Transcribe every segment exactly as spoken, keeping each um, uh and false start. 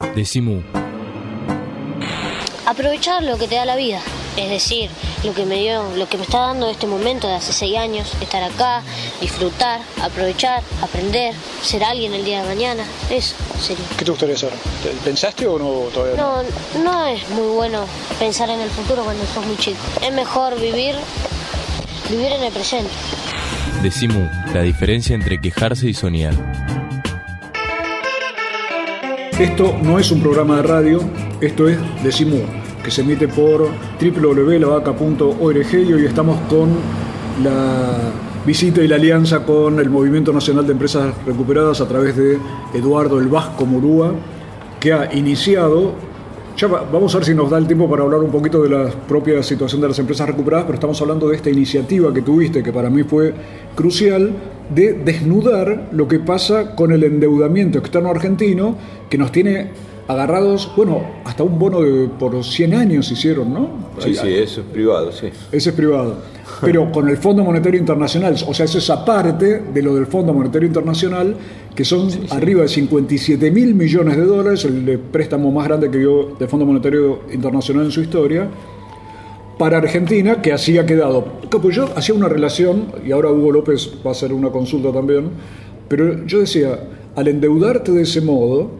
Decimú. Aprovechar lo que te da la vida, es decir, lo que me dio, lo que me está dando este momento de hace seis años, estar acá, disfrutar, aprovechar, aprender, ser alguien el día de mañana, eso sería. ¿Qué te gustaría ser? ¿Pensaste o no todavía? No, no es muy bueno pensar en el futuro cuando sos muy chico. Es mejor vivir, vivir en el presente. Decimú, la diferencia entre quejarse y soñar. Esto no es un programa de radio, esto es Decimú, que se emite por doble u doble u doble u punto la vaca punto org y hoy estamos con la visita y la alianza con el Movimiento Nacional de Empresas Recuperadas a través de Eduardo el Vasco Murúa, que ha iniciado, ya va, vamos a ver si nos da el tiempo para hablar un poquito de la propia situación de las empresas recuperadas, pero estamos hablando de esta iniciativa que tuviste, que para mí fue crucial, de desnudar lo que pasa con el endeudamiento externo argentino, que nos tiene agarrados, bueno, hasta un bono de por cien años hicieron, ¿no? Sí, sí, eso es privado, sí. Ese es privado. Pero con el Fondo Monetario Internacional, o sea, eso es aparte de lo del Fondo Monetario Internacional, que son sí, sí. arriba de cincuenta y siete mil millones de dólares, el préstamo más grande que dio el Fondo Monetario Internacional en su historia, para Argentina, que así ha quedado. Pues yo hacía una relación, y ahora Hugo López va a hacer una consulta también, pero yo decía, al endeudarte de ese modo,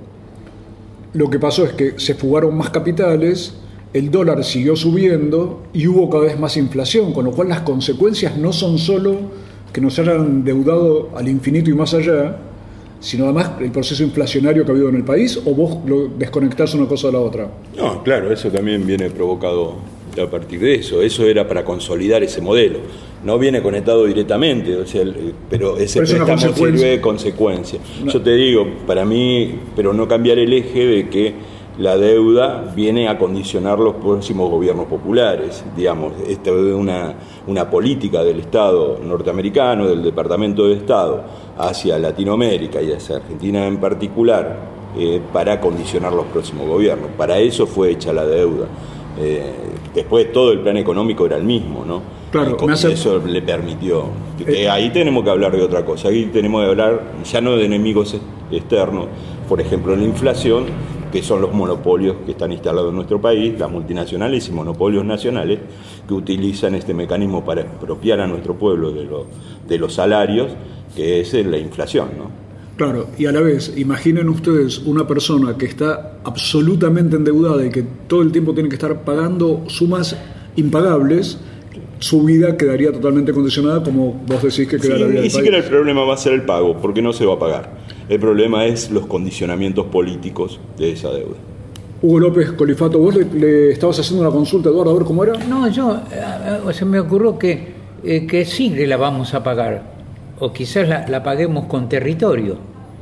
lo que pasó es que se fugaron más capitales, el dólar siguió subiendo y hubo cada vez más inflación, con lo cual las consecuencias no son solo que nos hayan endeudado al infinito y más allá, sino además el proceso inflacionario que ha habido en el país, o vos lo desconectás una cosa de la otra. No, claro, eso también viene provocado a partir de eso. Eso era para consolidar ese modelo. No viene conectado directamente, o sea, pero ese pero préstamo sirve de consecuencia. No. Yo te digo, para mí, pero no cambiar el eje de que la deuda viene a condicionar los próximos gobiernos populares. Digamos, esta es una, una política del Estado norteamericano, del Departamento de Estado, hacia Latinoamérica y hacia Argentina en particular, eh, para condicionar los próximos gobiernos. Para eso fue hecha la deuda. Eh, después todo el plan económico era el mismo, ¿no? Claro, y hace... eso le permitió. Eh, ahí tenemos que hablar de otra cosa. Ahí tenemos que hablar ya no de enemigos externos, por ejemplo, la inflación, que son los monopolios que están instalados en nuestro país, las multinacionales y monopolios nacionales que utilizan este mecanismo para expropiar a nuestro pueblo de, lo, de los salarios, que es la inflación, ¿no? Claro, y a la vez, imaginen ustedes una persona que está absolutamente endeudada y que todo el tiempo tiene que estar pagando sumas impagables, su vida quedaría totalmente condicionada, como vos decís que queda sí, la vida del ni país. siquiera el problema va a ser el pago, porque no se va a pagar. El problema es los condicionamientos políticos de esa deuda. Hugo López Colifato, vos le, le estabas haciendo una consulta, Eduardo, a ver cómo era. No, yo, eh, se me ocurrió que, eh, que sí que la vamos a pagar, o quizás la, la paguemos con territorio,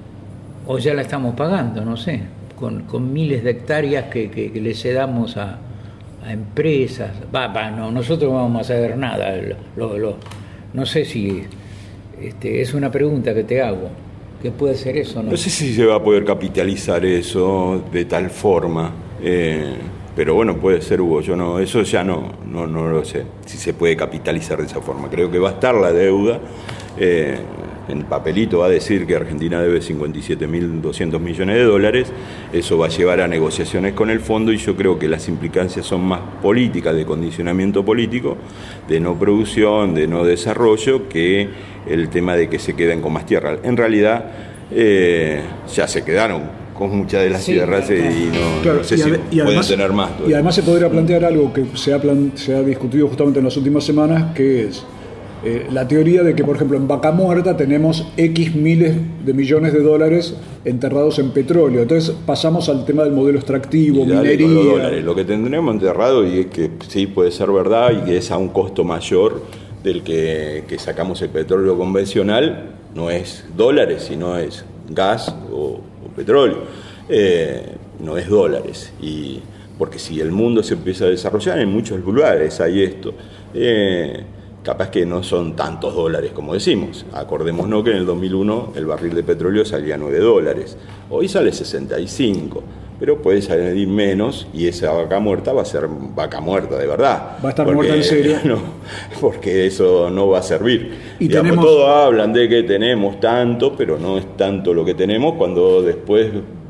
o ya la estamos pagando, no sé, con, con miles de hectáreas que, que, que le cedamos a, a empresas. Va, va, no, nosotros no vamos a saber nada. Lo, lo, no sé si este, es una pregunta que te hago. ¿Qué puede ser eso? No, no sé si se va a poder capitalizar eso de tal forma, eh, pero bueno, puede ser, Hugo. Yo no, eso ya no, no, no lo sé, si se puede capitalizar de esa forma. Creo que va a estar la deuda. Eh, en papelito va a decir que Argentina debe cincuenta y siete mil doscientos millones de dólares. Eso va a llevar a negociaciones con el fondo y yo creo que las implicancias son más políticas, de condicionamiento político, de no producción, de no desarrollo, que el tema de que se queden con más tierra. En realidad eh, ya se quedaron con muchas de las sí, tierras claro. y no, claro, no sé y si y pueden además, tener más. Todavía. Y además se podría plantear algo que se ha, plan, se ha discutido justamente en las últimas semanas, que es Eh, la teoría de que, por ejemplo, en Vaca Muerta tenemos X miles de millones de dólares enterrados en petróleo. Entonces pasamos al tema del modelo extractivo, y dale, minería. Con los dólares. Lo que tendremos enterrado, y es que sí puede ser verdad, y que es a un costo mayor del que, que sacamos el petróleo convencional, no es dólares, sino es gas o, o petróleo. Eh, no es dólares. Y porque si el mundo se empieza a desarrollar, en muchos lugares hay esto. Eh, Capaz que no son tantos dólares como decimos. Acordémonos que en el dos mil uno el barril de petróleo salía a nueve dólares. Hoy sale sesenta y cinco, pero puede salir menos y esa vaca muerta va a ser vaca muerta de verdad. Va a estar porque, muerta en serio. No, porque eso no va a servir. Y Digamos, tenemos... todos hablan de que tenemos tanto, pero no es tanto lo que tenemos cuando después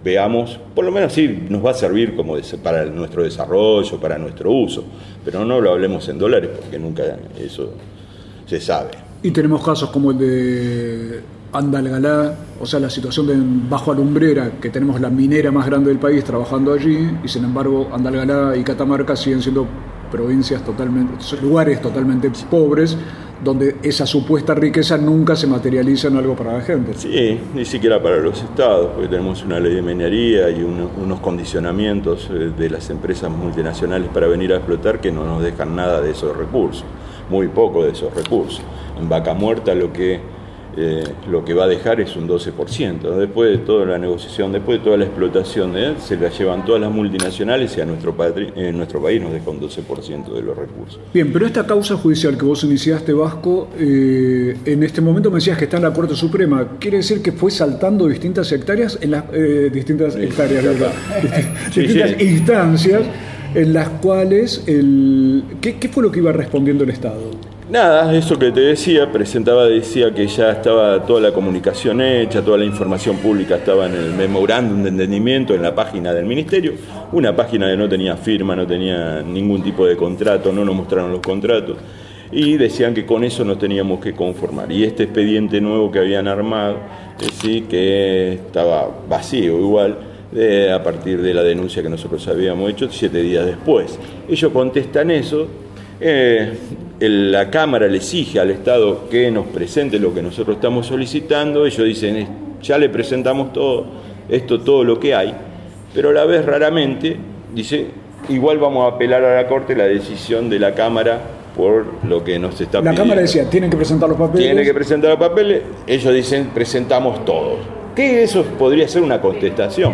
veamos, por lo menos sí nos va a servir como de, para nuestro desarrollo, para nuestro uso, pero no lo hablemos en dólares porque nunca eso se sabe. Y tenemos casos como el de Andalgalá, o sea, la situación de Bajo Alumbrera, que tenemos la minera más grande del país trabajando allí, y sin embargo Andalgalá y Catamarca siguen siendo provincias totalmente, lugares totalmente pobres, donde esa supuesta riqueza nunca se materializa en algo para la gente. Sí, ni siquiera para los estados, porque tenemos una ley de minería y uno, unos condicionamientos de las empresas multinacionales para venir a explotar que no nos dejan nada de esos recursos, muy poco de esos recursos. En Vaca Muerta lo que Eh, lo que va a dejar es un doce por ciento. Después de toda la negociación, después de toda la explotación, ¿eh? se la llevan todas las multinacionales y a nuestro, patri- en nuestro país nos deja un doce por ciento de los recursos. Bien, pero esta causa judicial que vos iniciaste, Vasco, eh, en este momento me decías que está en la Corte Suprema. ¿Quiere decir que fue saltando distintas hectáreas, en las eh, distintas sí, hectáreas, sí, ¿verdad? sí, distintas sí. instancias en las cuales el ¿qué, qué fue lo que iba respondiendo el Estado? Nada, eso que te decía, presentaba, decía que ya estaba toda la comunicación hecha, toda la información pública estaba en el memorándum de entendimiento, en la página del Ministerio, una página que no tenía firma, no tenía ningún tipo de contrato, no nos mostraron los contratos, y decían que con eso nos teníamos que conformar. Y este expediente nuevo que habían armado, eh, sí, que estaba vacío igual, eh, a partir de la denuncia que nosotros habíamos hecho siete días después. Ellos contestan eso. Eh, el, la Cámara le exige al Estado que nos presente lo que nosotros estamos solicitando. Ellos dicen, ya le presentamos todo esto, todo lo que hay, pero a la vez raramente dice, igual vamos a apelar a la Corte la decisión de la Cámara por lo que nos está pidiendo. La Cámara decía, tienen que presentar los papeles. Tienen que presentar los papeles, ellos dicen, presentamos todos. Que eso podría ser una contestación,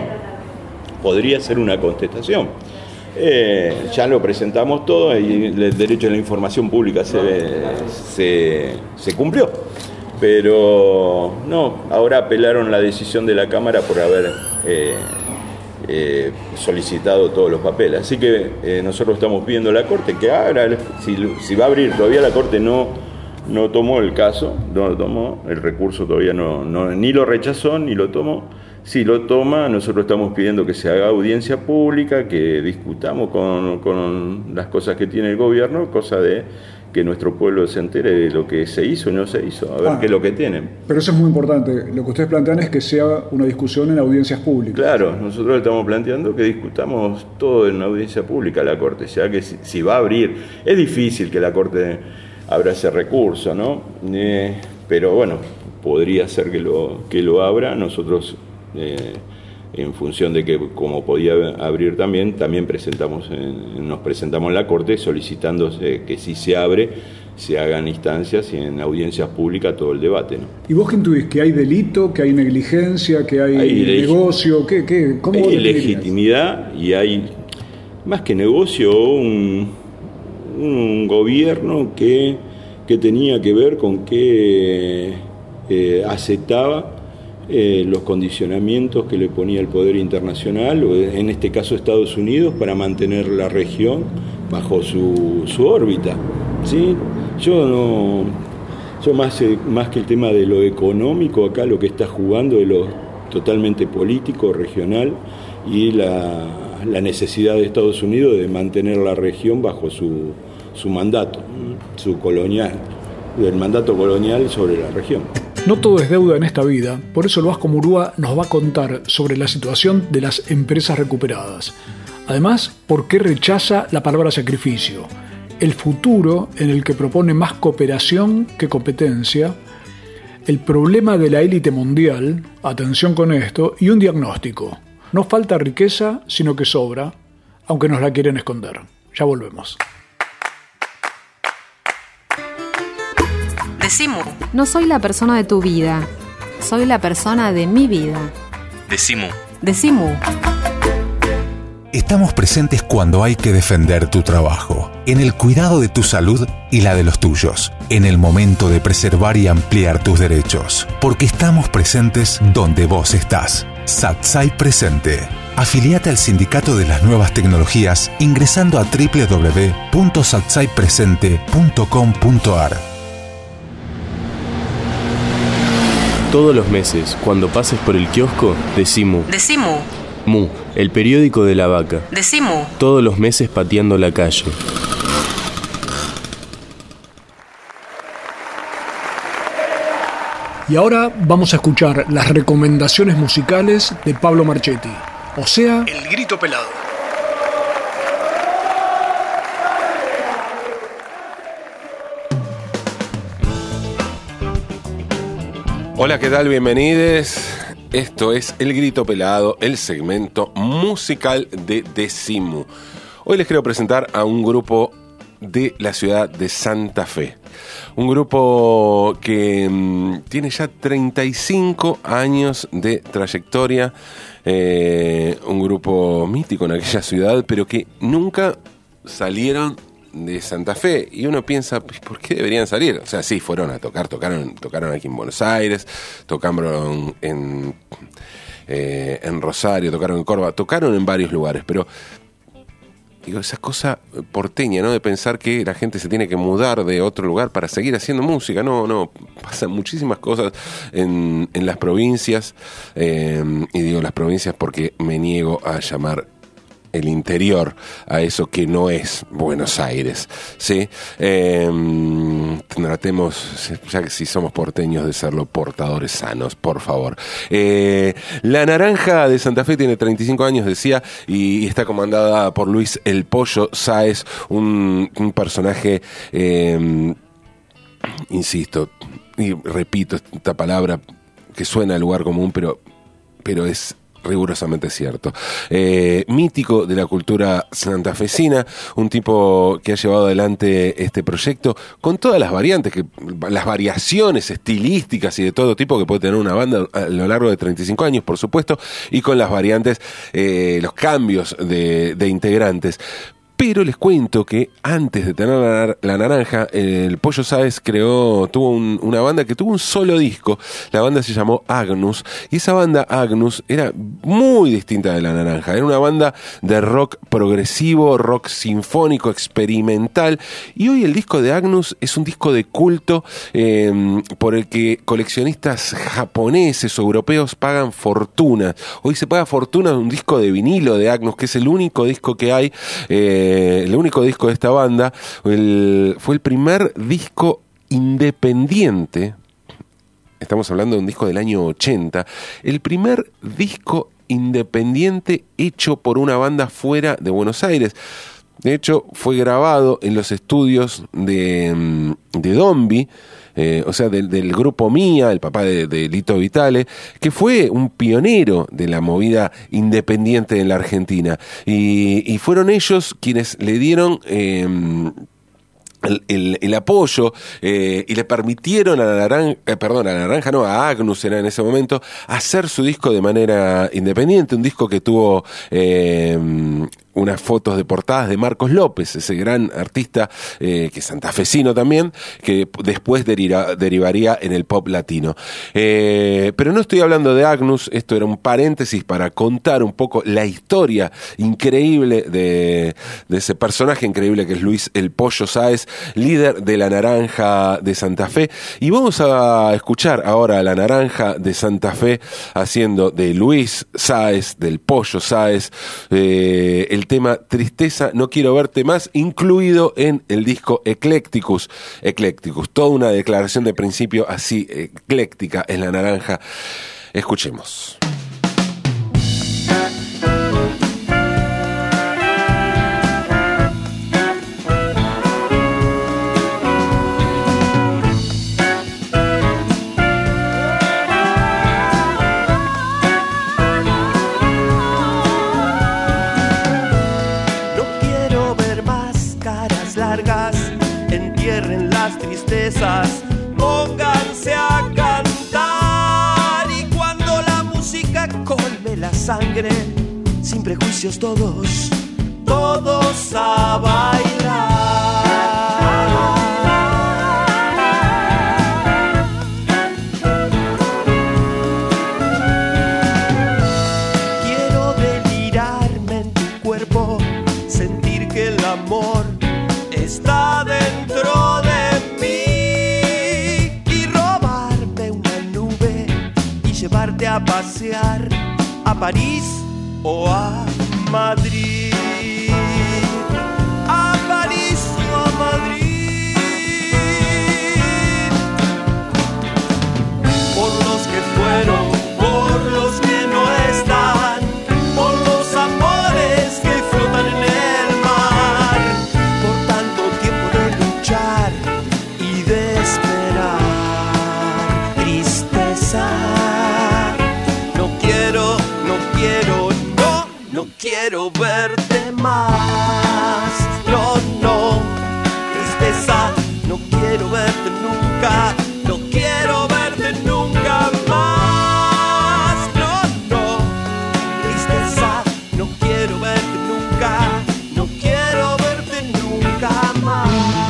podría ser una contestación. Eh, ya lo presentamos todo y el derecho a la información pública se, se, se cumplió, pero no, ahora apelaron la decisión de la Cámara por haber eh, eh, solicitado todos los papeles, así que eh, nosotros estamos pidiendo a la Corte que abra, si, si va a abrir, todavía la Corte no, no tomó el caso, no lo tomó, el recurso todavía no, no ni lo rechazó ni lo tomó. Si lo toma, nosotros estamos pidiendo que se haga audiencia pública, que discutamos con, con las cosas que tiene el gobierno, cosa de que nuestro pueblo se entere de lo que se hizo y no se hizo, a ver ah, qué es lo que tienen. Pero eso es muy importante, lo que ustedes plantean es que sea una discusión en audiencias públicas. Claro, nosotros estamos planteando que discutamos todo en una audiencia pública a la Corte, ya que si, si va a abrir, es difícil que la Corte abra ese recurso, ¿no? Eh, pero bueno, podría ser que lo, que lo abra, nosotros... Eh, en función de que como podía abrir también, también presentamos en, nos presentamos en la Corte solicitando que si se abre, se hagan instancias y en audiencias públicas todo el debate, ¿no? ¿Y vos qué intuís? ¿Que hay delito, que hay negligencia, que hay, hay negocio? ¿Qué, qué? ¿Cómo hay legitimidad y hay, más que negocio, un, un gobierno que, que tenía que ver con que eh, aceptaba Eh, los condicionamientos que le ponía el poder internacional, o en este caso Estados Unidos, para mantener la región bajo su, su órbita, ¿sí? Yo no, yo más, eh, más que el tema de lo económico, acá lo que está jugando es lo totalmente político, regional, y la, la necesidad de Estados Unidos de mantener la región bajo su, su mandato, su colonial, el mandato colonial sobre la región. No todo es deuda en esta vida, por eso el Vasco Murúa nos va a contar sobre la situación de las empresas recuperadas. Además, por qué rechaza la palabra sacrificio, el futuro en el que propone más cooperación que competencia, el problema de la élite mundial, atención con esto, y un diagnóstico. No falta riqueza, sino que sobra, aunque nos la quieren esconder. Ya volvemos. Decimu. No soy la persona de tu vida, soy la persona de mi vida. Decimu. Decimu. Estamos presentes cuando hay que defender tu trabajo, en el cuidado de tu salud y la de los tuyos, en el momento de preservar y ampliar tus derechos, porque estamos presentes donde vos estás. Satsai Presente. Afiliate al Sindicato de las Nuevas Tecnologías ingresando a doble u doble u doble u punto satsai presente punto com punto a r. Todos los meses, cuando pases por el kiosco, Decimu. Decimu. Mu, el periódico de la vaca. Decí Mu. Todos los meses pateando la calle. Y ahora vamos a escuchar las recomendaciones musicales de Pablo Marchetti, o sea, El Grito Pelado. Hola, ¿qué tal? Bienvenidos. Esto es El Grito Pelado, el segmento musical de Decí Mu. Hoy les quiero presentar a un grupo de la ciudad de Santa Fe. Un grupo que mmm, tiene ya treinta y cinco años de trayectoria. Eh, un grupo mítico en aquella ciudad, pero que nunca salieron de Santa Fe. Y uno piensa, ¿por qué deberían salir? O sea, sí, fueron a tocar, tocaron, tocaron aquí en Buenos Aires, tocaron en, eh, en Rosario, tocaron en Córdoba, tocaron en varios lugares, pero digo, esa cosa porteña, ¿no? De pensar que la gente se tiene que mudar de otro lugar para seguir haciendo música. No, no, pasan muchísimas cosas en, en las provincias. Eh, y digo las provincias porque me niego a llamar el interior a eso que no es Buenos Aires, ¿sí? Eh, tratemos, ya que si somos porteños, de serlo portadores sanos, por favor. Eh, la Naranja de Santa Fe tiene treinta y cinco años, decía, y, y está comandada por Luis El Pollo Sáez, un, un personaje, eh, insisto, y repito esta palabra que suena a lugar común, pero, pero es rigurosamente cierto. Eh, mítico de la cultura santafesina, un tipo que ha llevado adelante este proyecto con todas las variantes, que, las variaciones estilísticas y de todo tipo que puede tener una banda a lo largo de treinta y cinco años, por supuesto, y con las variantes, eh, los cambios de, de integrantes. Pero les cuento que antes de tener la, la Naranja, el Pollo Sáez creó, tuvo un, una banda que tuvo un solo disco. La banda se llamó Agnus, y esa banda Agnus era muy distinta de la Naranja. Era una banda de rock progresivo, rock sinfónico, experimental. Y hoy el disco de Agnus es un disco de culto eh, por el que coleccionistas japoneses o europeos pagan fortuna. Hoy se paga fortuna de un disco de vinilo de Agnus, que es el único disco que hay. Eh, el único disco de esta banda. El, fue el primer disco independiente, estamos hablando de un disco del año ochenta, el primer disco independiente hecho por una banda fuera de Buenos Aires. De hecho, fue grabado en los estudios de, de Dombi, eh, o sea, del, del grupo Mía, el papá de, de Lito Vitale, que fue un pionero de la movida independiente en la Argentina. Y, y fueron ellos quienes le dieron Eh, El, el, el apoyo eh, y le permitieron a la naranja, eh, perdón, a la naranja no, a Agnus era en ese momento, hacer su disco de manera independiente, un disco que tuvo eh, unas fotos de portadas de Marcos López, ese gran artista eh, que es santafesino también, que después deriva, derivaría en el pop latino. Eh, pero no estoy hablando de Agnus, esto era un paréntesis para contar un poco la historia increíble de, de ese personaje increíble que es Luis El Pollo Sáez, líder de la Naranja de Santa Fe. Y vamos a escuchar ahora a la Naranja de Santa Fe haciendo de Luis Sáez, del Pollo Sáez, eh, el tema Tristeza, no quiero verte más, incluido en el disco Eclecticus. Eclecticus, toda una declaración de principio así ecléctica en la Naranja. Escuchemos. Entierren las tristezas, pónganse a cantar, y cuando la música colme la sangre, sin prejuicios todos, todos a bailar. Quiero delirarme en tu cuerpo, sentir que el amor está dentro de mí y robarme una nube y llevarte a pasear a París o a Madrid, a París o a Madrid, por los que fueron, por los que no están, por los amores que flotan en el mar, por tanto tiempo de luchar y de esperar. Tristeza, no quiero, no quiero, no, no quiero verte más. No, no, tristeza, no quiero verte nunca, no quiero verte nunca más. No, no, tristeza, no quiero verte nunca, no quiero verte nunca más.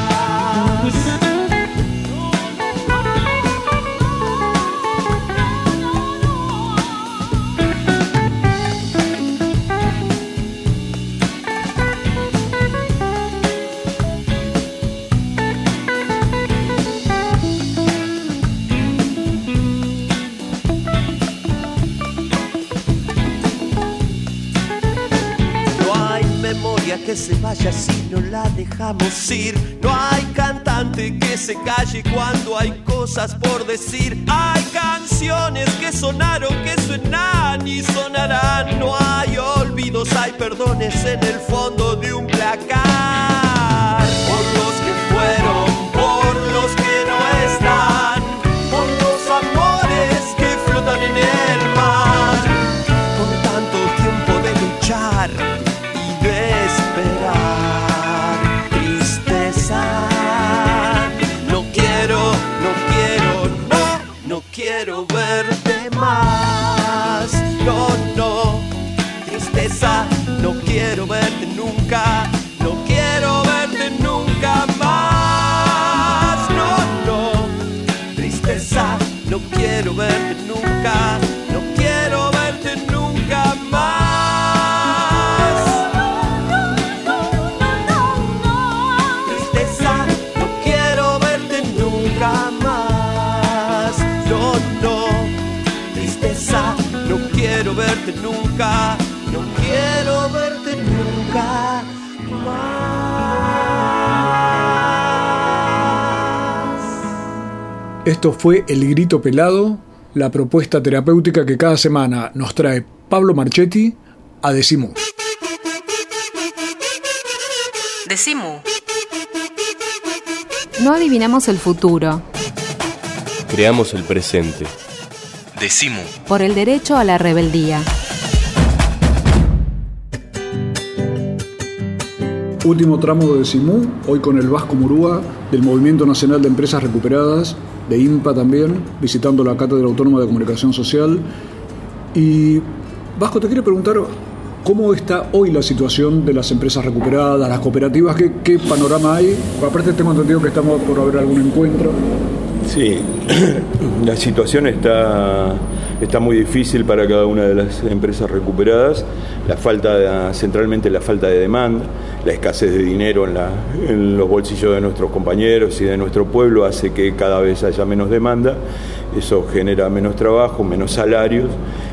Que se vaya si no la dejamos ir. No hay cantante que se calle cuando hay cosas por decir. Hay canciones que sonaron, que suenan y sonarán. No hay olvidos, hay perdones en el fondo de un placar. Por los que fueron, por los que no están, por los amores que flotan en el mar, por tanto tiempo de luchar y de esperar. Tristeza, no quiero, no quiero, no, no quiero verte más. No, no, tristeza, no quiero verte nunca, no quiero verte nunca más. No, no, tristeza, no quiero verte nunca, no quiero verte nunca más. No quiero verte nunca, no quiero verte nunca más. Esto fue El Grito Pelado, la propuesta terapéutica que cada semana nos trae Pablo Marchetti a Decimú. Decimú. No adivinamos el futuro. Creamos el presente. Decimú. Por el derecho a la rebeldía. Último tramo de Decimú, hoy con el Vasco Murúa, del Movimiento Nacional de Empresas Recuperadas, de INPA también, visitando la Cátedra Autónoma de Comunicación Social. Y, Vasco, te quiero preguntar, ¿cómo está hoy la situación de las empresas recuperadas, las cooperativas? ¿Qué, qué panorama hay? Aparte tengo entendido que estamos por haber algún encuentro. Sí, la situación está, está muy difícil para cada una de las empresas recuperadas. La falta de, centralmente la falta de demanda, la escasez de dinero en, la, en los bolsillos de nuestros compañeros y de nuestro pueblo hace que cada vez haya menos demanda. Eso genera menos trabajo, menos salarios.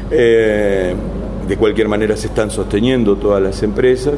Eh, de cualquier manera se están sosteniendo todas las empresas,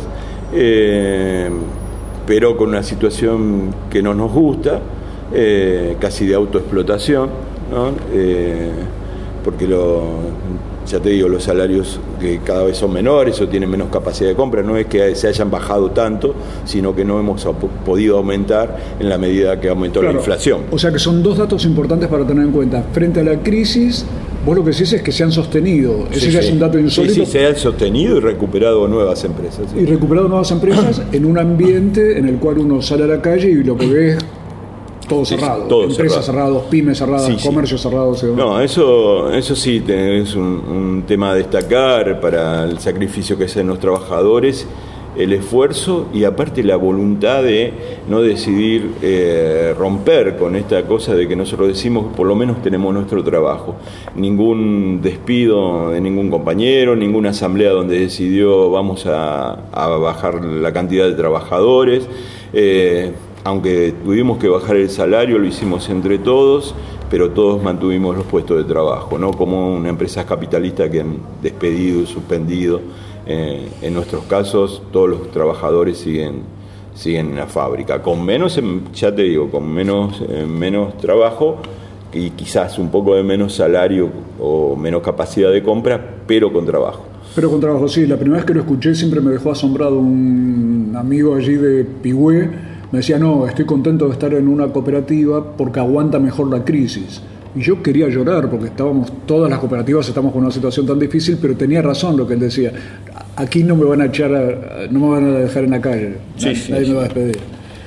eh, pero con una situación que no nos gusta. Eh, casi de autoexplotación, ¿no? Eh, porque lo, ya te digo, los salarios que cada vez son menores o tienen menos capacidad de compra, no es que se hayan bajado tanto, sino que no hemos podido aumentar en la medida que aumentó claro, la inflación. O sea que son dos datos importantes para tener en cuenta. Frente a la crisis, vos lo que decís es que se han sostenido. Ese sí, ya sí. es un dato insólito. Sí, sí, se han sostenido y recuperado nuevas empresas. Sí. Y recuperado nuevas empresas en un ambiente en el cual uno sale a la calle y lo que ve es todo cerrado, sí, todo empresas cerrado. cerradas, pymes cerradas, sí, comercios sí. cerrados. No, eso, eso sí es un, un tema a destacar para el sacrificio que hacen los trabajadores, el esfuerzo y aparte la voluntad de no decidir eh, romper con esta cosa de que nosotros decimos por lo menos tenemos nuestro trabajo. Ningún despido de ningún compañero, ninguna asamblea donde decidió vamos a, a bajar la cantidad de trabajadores. Eh, Aunque tuvimos que bajar el salario, lo hicimos entre todos, pero todos mantuvimos los puestos de trabajo, no como una empresa capitalista que han despedido y suspendido Eh, en nuestros casos, todos los trabajadores siguen, siguen en la fábrica, con menos, ya te digo, con menos, eh, menos trabajo y quizás un poco de menos salario o menos capacidad de compra, pero con trabajo. Pero con trabajo, sí. La primera vez que lo escuché siempre me dejó asombrado. Un amigo allí de Pigüé me decía, no, estoy contento de estar en una cooperativa porque aguanta mejor la crisis. Y yo quería llorar porque estábamos, todas las cooperativas estamos con una situación tan difícil, pero tenía razón lo que él decía. Aquí no me van a echar, a, no me van a dejar en la calle, sí, nadie, sí, nadie sí. me va a despedir.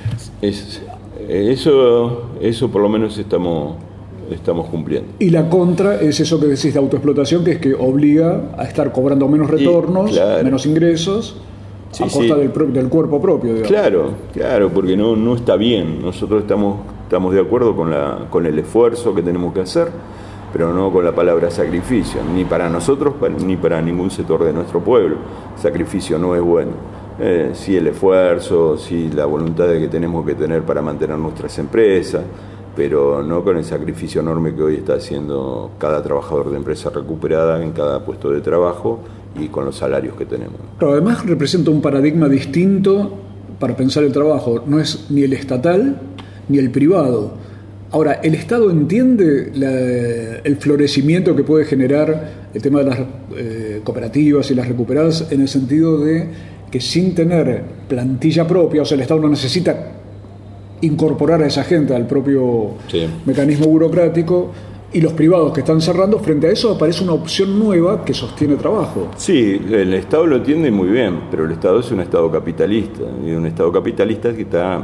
Es, eso, eso por lo menos estamos, estamos cumpliendo. Y la contra es eso que decís de autoexplotación, que es que obliga a estar cobrando menos retornos, y, claro. menos ingresos, sí, a costa sí. del, del cuerpo propio, digamos. Claro, claro, porque no, no está bien. Nosotros estamos, estamos de acuerdo con, la, con el esfuerzo que tenemos que hacer, pero no con la palabra sacrificio, ni para nosotros ni para ningún sector de nuestro pueblo. Sacrificio no es bueno. Eh, sí el esfuerzo, sí la voluntad de que tenemos que tener para mantener nuestras empresas, pero no con el sacrificio enorme que hoy está haciendo cada trabajador de empresa recuperada en cada puesto de trabajo y con los salarios que tenemos. Pero además representa un paradigma distinto para pensar el trabajo. No es ni el estatal ni el privado. Ahora, ¿el Estado entiende la, el florecimiento que puede generar el tema de las eh, cooperativas y las recuperadas en el sentido de que sin tener plantilla propia, o sea, el Estado no necesita incorporar a esa gente al propio sí. mecanismo burocrático, y los privados que están cerrando, frente a eso aparece una opción nueva que sostiene trabajo? Sí, el Estado lo entiende muy bien, pero el Estado es un Estado capitalista, y un Estado capitalista que, está,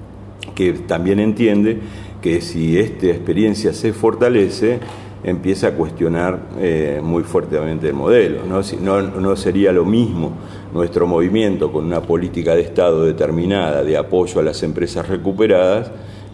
que también entiende que si esta experiencia se fortalece, empieza a cuestionar eh, muy fuertemente el modelo, ¿no? Si, no, no sería lo mismo nuestro movimiento con una política de Estado determinada de apoyo a las empresas recuperadas,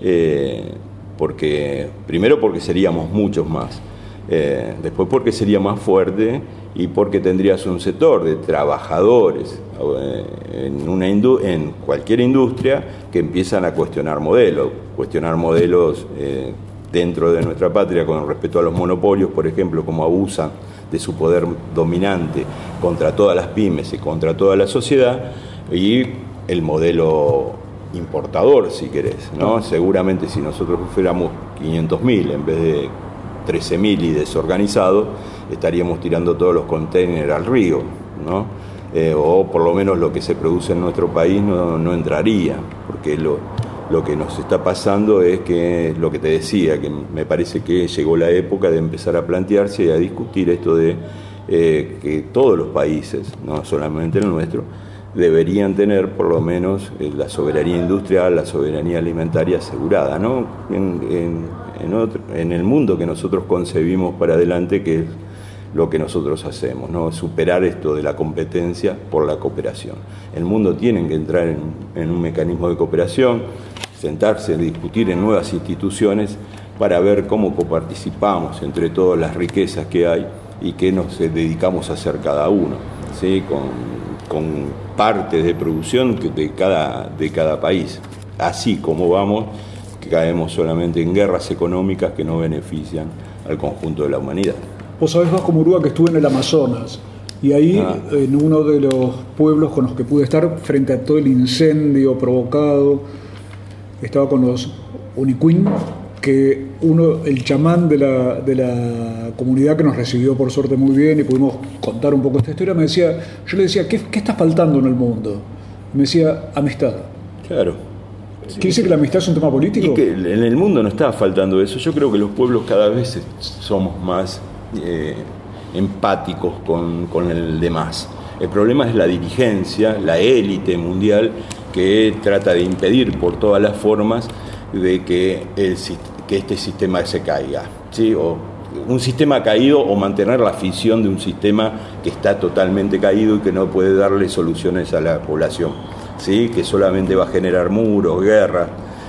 eh, porque primero porque seríamos muchos más, eh, después porque sería más fuerte y porque tendrías un sector de trabajadores eh, en, una indu- en cualquier industria que empiezan a cuestionar modelos, cuestionar modelos eh, dentro de nuestra patria con respecto a los monopolios, por ejemplo, cómo abusan de su poder dominante contra todas las pymes y contra toda la sociedad, y el modelo importador, si querés, ¿no? Seguramente si nosotros fuéramos quinientos mil en vez de trece mil y desorganizados, estaríamos tirando todos los containers al río, ¿no? Eh, o por lo menos lo que se produce en nuestro país no, no entraría, porque lo, lo que nos está pasando es que, lo que te decía, que me parece que llegó la época de empezar a plantearse y a discutir esto de eh, que todos los países, no solamente el nuestro, deberían tener por lo menos eh, la soberanía industrial, la soberanía alimentaria asegurada, ¿no? En, en, en, otro, en el mundo que nosotros concebimos para adelante, que es lo que nosotros hacemos, ¿no? Superar esto de la competencia por la cooperación. El mundo tiene que entrar en, en un mecanismo de cooperación, sentarse, discutir en nuevas instituciones para ver cómo coparticipamos entre todas las riquezas que hay y qué nos dedicamos a hacer cada uno, ¿sí? Con, con partes de producción de cada, de cada país. Así como vamos, que caemos solamente en guerras económicas que no benefician al conjunto de la humanidad. Vos sabés, Vasco Murúa, que estuve en el Amazonas, y ahí ah. en uno de los pueblos con los que pude estar frente a todo el incendio provocado, estaba con los Uniquín, que uno, el chamán de la, de la comunidad que nos recibió por suerte muy bien y pudimos contar un poco esta historia, me decía, yo le decía, ¿qué, qué está faltando en el mundo? Y me decía, amistad. Claro. ¿Qué dice que la amistad es un tema político? Y que en el mundo no está faltando eso. Yo creo que los pueblos cada vez somos más eh, empáticos con, con el demás. El problema es la dirigencia, la élite mundial, que trata de impedir por todas las formas de que, el, que este sistema se caiga, ¿sí? O un sistema caído, o mantener la ficción de un sistema que está totalmente caído y que no puede darle soluciones a la población, ¿sí? Que solamente va a generar muros, guerras,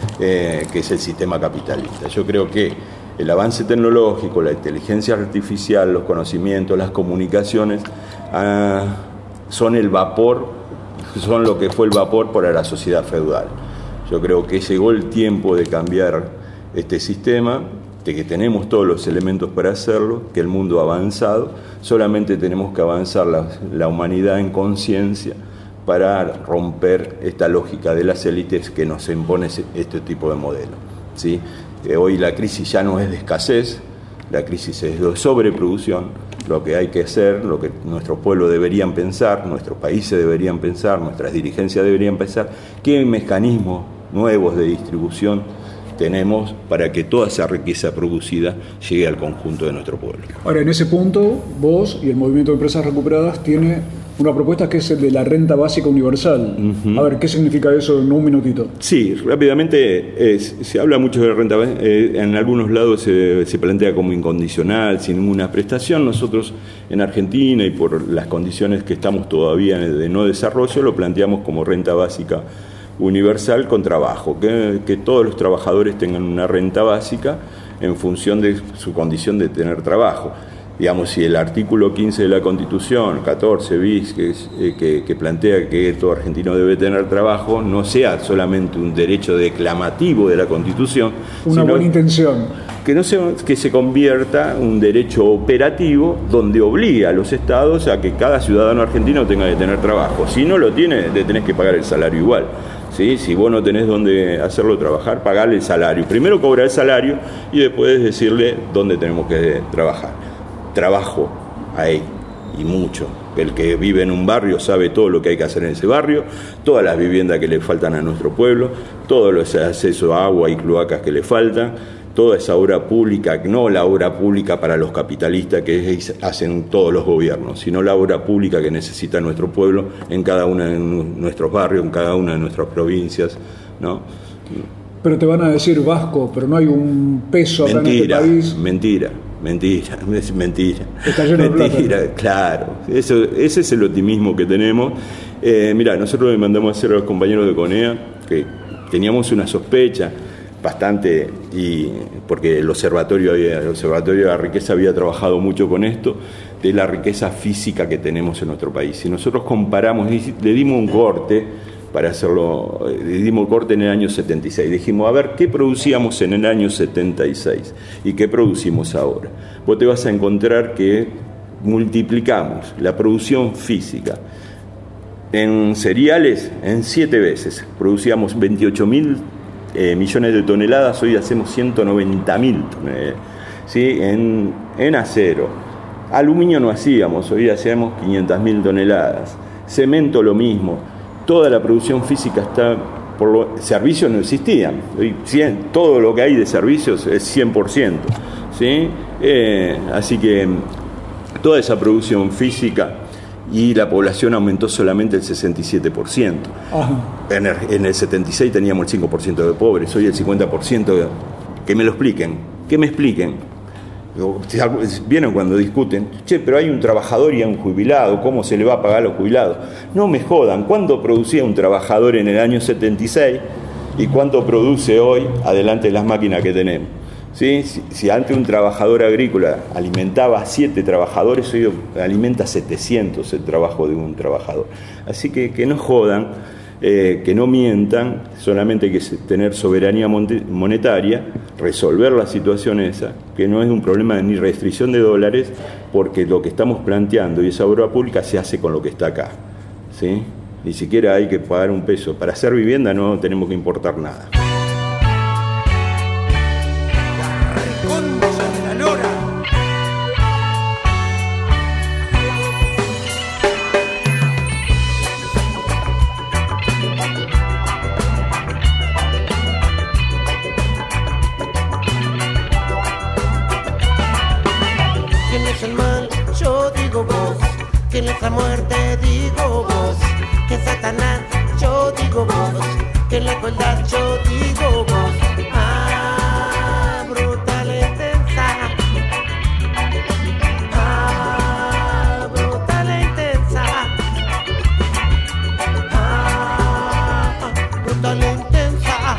eh, que es el sistema capitalista. Yo creo que el avance tecnológico, la inteligencia artificial, los conocimientos, las comunicaciones, ah, son el vapor, son lo que fue el vapor para la sociedad feudal. Yo creo que llegó el tiempo de cambiar este sistema de que tenemos todos los elementos para hacerlo, que el mundo ha avanzado, solamente tenemos que avanzar la, la humanidad en conciencia para romper esta lógica de las élites que nos impone este tipo de modelo, ¿sí? Eh, hoy la crisis ya no es de escasez, la crisis es de sobreproducción. Lo que hay que hacer, lo que nuestros pueblos deberían pensar, nuestros países deberían pensar, nuestras dirigencias deberían pensar, qué mecanismos nuevos de distribución tenemos para que toda esa riqueza producida llegue al conjunto de nuestro pueblo. Ahora, en ese punto, vos y el Movimiento de Empresas Recuperadas tiene una propuesta que es el de la renta básica universal. Uh-huh. A ver, ¿qué significa eso en un minutito? Sí, rápidamente, eh, se habla mucho de renta básica, eh, en algunos lados se, se plantea como incondicional, sin ninguna prestación. Nosotros en Argentina, y por las condiciones que estamos todavía de no desarrollo, lo planteamos como renta básica universal con trabajo, que, que todos los trabajadores tengan una renta básica en función de su condición de tener trabajo. Digamos, si el artículo quince de la Constitución, catorce bis, que, eh, que, que plantea que todo argentino debe tener trabajo, no sea solamente un derecho declamativo de la Constitución, una buena intención, que no sea, que se convierta en un derecho operativo donde obliga a los estados a que cada ciudadano argentino tenga que tener trabajo. Si no lo tiene, le tenés que pagar el salario igual. ¿Sí? Si vos no tenés dónde hacerlo trabajar, pagale el salario. Primero cobrar el salario y después decirle dónde tenemos que trabajar. Trabajo hay, y mucho. El que vive en un barrio sabe todo lo que hay que hacer en ese barrio, todas las viviendas que le faltan a nuestro pueblo, todo ese acceso a agua y cloacas que le faltan, toda esa obra pública, no la obra pública para los capitalistas que hacen todos los gobiernos, sino la obra pública que necesita nuestro pueblo en cada uno de nuestros barrios, en cada una de nuestras provincias, ¿no? Pero te van a decir vasco, pero no hay un peso acá mentira, en este país. Mentira, mentira, es mentira. Está lleno de mentira, plata. Claro. Eso, ese es el optimismo que tenemos. Eh, mirá, nosotros le mandamos a hacer a los compañeros de CONEA que teníamos una sospecha bastante, y porque el observatorio, había, el observatorio de la riqueza había trabajado mucho con esto, de la riqueza física que tenemos en nuestro país. Si nosotros comparamos, le dimos un corte para hacerlo, le dimos corte en el año setenta y seis. Dijimos, a ver, ¿qué producíamos en el año setenta y seis? ¿Y qué producimos ahora? Vos te vas a encontrar que multiplicamos la producción física en cereales en siete veces. Producíamos veintiocho mil eh, millones de toneladas, hoy hacemos ciento noventa mil toneladas. ¿Sí? En, en acero. Aluminio no hacíamos, hoy hacemos quinientas mil toneladas. Cemento lo mismo. Toda la producción física está, por lo, servicios no existían, cien, todo lo que hay de servicios es cien por ciento, ¿sí? Eh, así que toda esa producción física, y la población aumentó solamente el sesenta y siete por ciento. En el, en el setenta y seis teníamos el cinco por ciento de pobres, hoy el cincuenta por ciento, de, que me lo expliquen, que me expliquen. Vienen cuando discuten, che, pero hay un trabajador y un jubilado, ¿cómo se le va a pagar a los jubilados? No me jodan, ¿cuánto producía un trabajador en el año setenta y seis y cuánto produce hoy adelante de las máquinas que tenemos? ¿Sí? Si, si antes un trabajador agrícola alimentaba a siete trabajadores, hoy alimenta setecientos el trabajo de un trabajador. Así que que no jodan. Eh, que no mientan, solamente hay que tener soberanía monetaria, resolver la situación esa, que no es un problema de ni restricción de dólares, porque lo que estamos planteando y esa obra pública se hace con lo que está acá, ¿sí? Ni siquiera hay que pagar un peso. Para hacer vivienda no tenemos que importar nada. Que nuestra muerte digo vos, que Satanás yo digo vos, que la crueldad yo digo vos. Ah, brutal e intensa. Ah, brutal e intensa. Ah, brutal e intensa.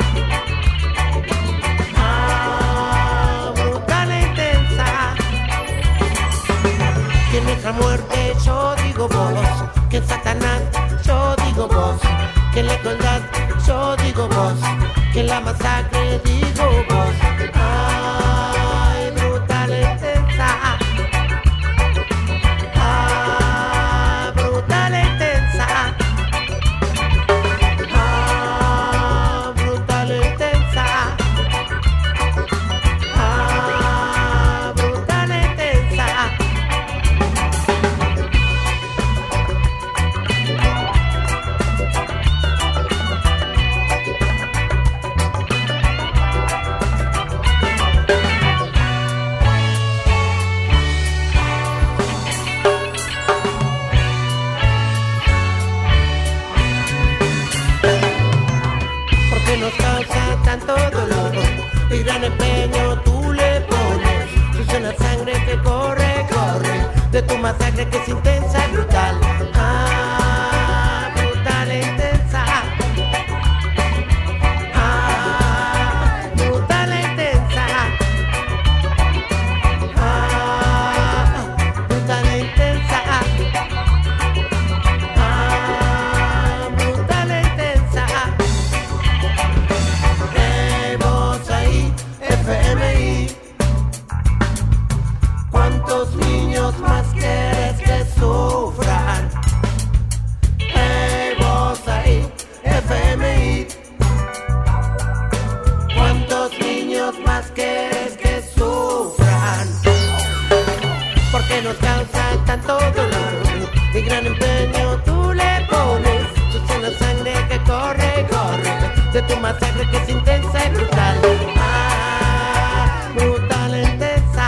Ah, brutal e intensa. Que nuestra muerte yo digo vos, que Satanás yo digo vos, que la crueldad yo digo vos, que la masacre digo vos. Ah, de tu masacre que es intensa y brutal. Ah, brutal e intensa. Ah, brutal e intensa. Ah, brutal e intensa. Ah, brutal e intensa. Eh, vos ahí, F M I. ¿Cuántos niños más quieres que sufran? Hey, vos ahí, F M I. ¿Cuántos niños más quieres que sufran? Porque nos causa tanto dolor y gran empeño tú le pones. Tú en la sangre que corre, corre de tu masacre que es intensa y brutal. Ah, brutal e intensa.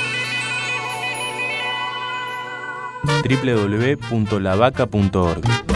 doble u doble u doble u punto la vaca punto org